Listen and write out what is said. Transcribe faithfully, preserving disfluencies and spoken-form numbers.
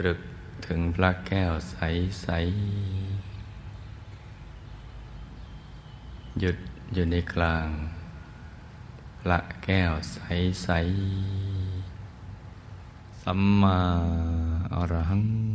รึกถึงพระแก้วใสๆหยุดอยู่ในกลางพระแก้วใสๆสัมมาอรหัง